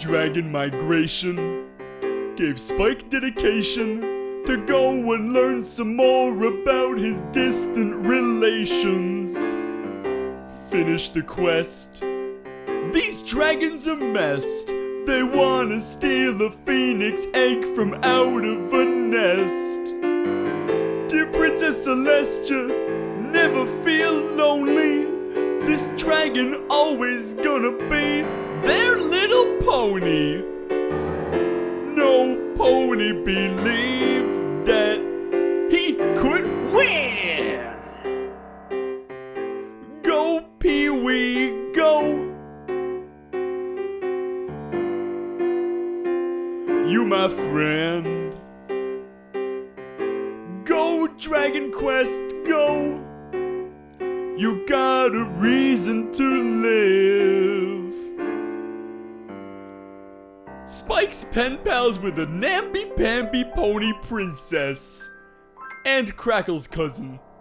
Dragon migration gave Spike dedication to go and learn some more about his distant relations. Finish the quest. These dragons are messed. They wanna steal a phoenix egg from out of a nest. Dear Princess Celestia, never feel lonely. This dragon always gonna be their little pony. No pony believed that he could win. Go, Pee-wee, go. You my friend. Go, Dragon Quest, go. You got a reason to live. Spike's pen pals with a namby-pamby pony princess and Crackle's cousin.